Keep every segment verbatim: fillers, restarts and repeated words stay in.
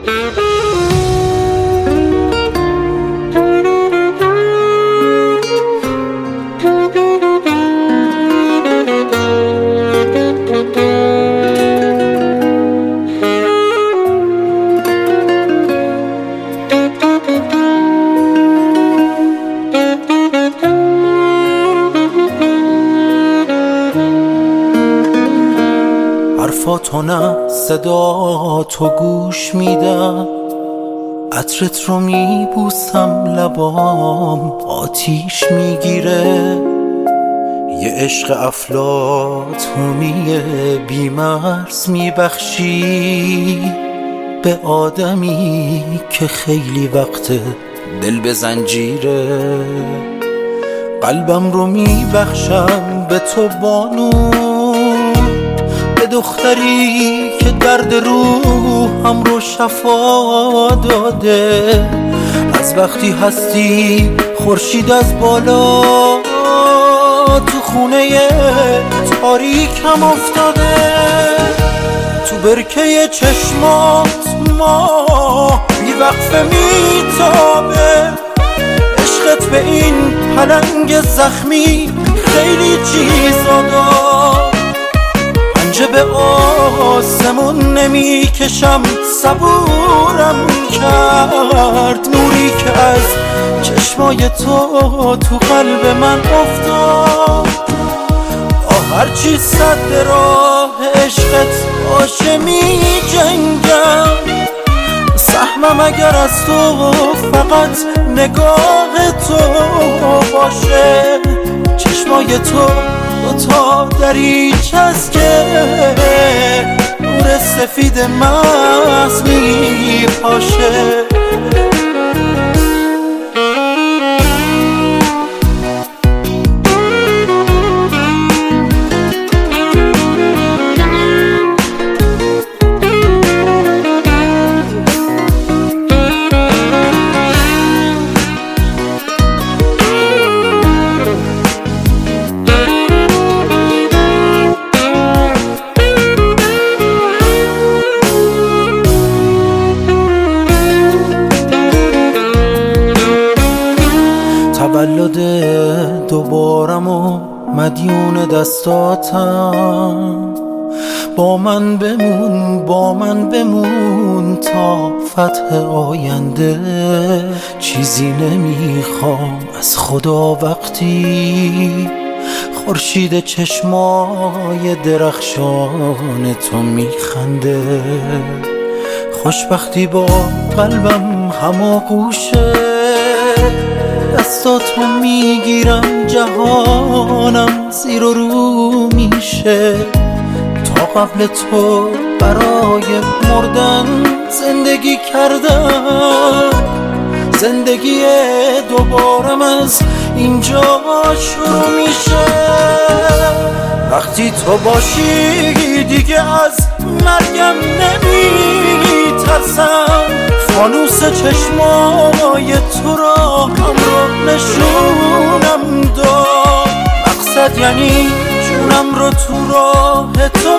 حرفاتو نه صدا تو گوش میدم، عطرت رو میبوسم لبام آتیش میگیره. یه عشق افلاطونی بی‌مرز میبخشی به آدمی که خیلی وقت دل به زنجیره. قلبم رو میبخشم به تو بانو، به دختری که درد روحم رو شفا داده. از وقتی هستی خورشید از بالا تو خونه تاریکم افتاده. تو برکه چشمات ما بی وقفه میتابه. عشقت به این پلنگ زخمی خیلی چیزا داد. پنجه به آسمون نمیکشم صبورم کرد. نوری که از چشمای تو تو قلب من افتاد. آه هرچی صد راه عشقت باشه می جنگم. سهمم اگر از تو فقط نگاه تو باشه. چشمای تو دوتا دریچه است که نور سفید مغز می پاشه. تولد دوبارم و مدیون دستاتم. با من بمون با من بمون تا فتح آینده. چیزی نمیخوام از خدا وقتی خورشید چشمای درخشان تو میخنده. خوشبختی با قلبم هماغوشه. دستاتو میگیرم جهانم زیر و رو میشه. تا قبل تو برای مردن زندگی کردم. زندگی دوبارم از اینجا شروع میشه. وقتی تو باشی دیگه از مرگم نمیترسم. فانوس چشمای تو را هم رو نشونم داد. مقصد یعنی جونم رو تو راه تو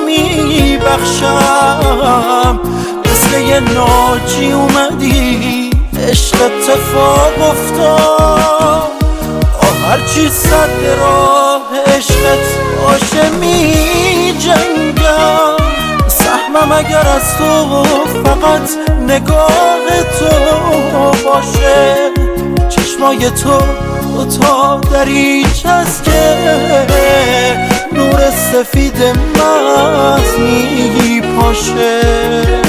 میبخشم. مثل یه ناجی اومدی عشق اتفاق افتاد. آه هرچی صد راه عشقت باشه می جنگم. سهمم اگر از تو فقط نگاه تو باشه. چشمای تو دوتا دریچه است که نور سفید مغز می پاشه.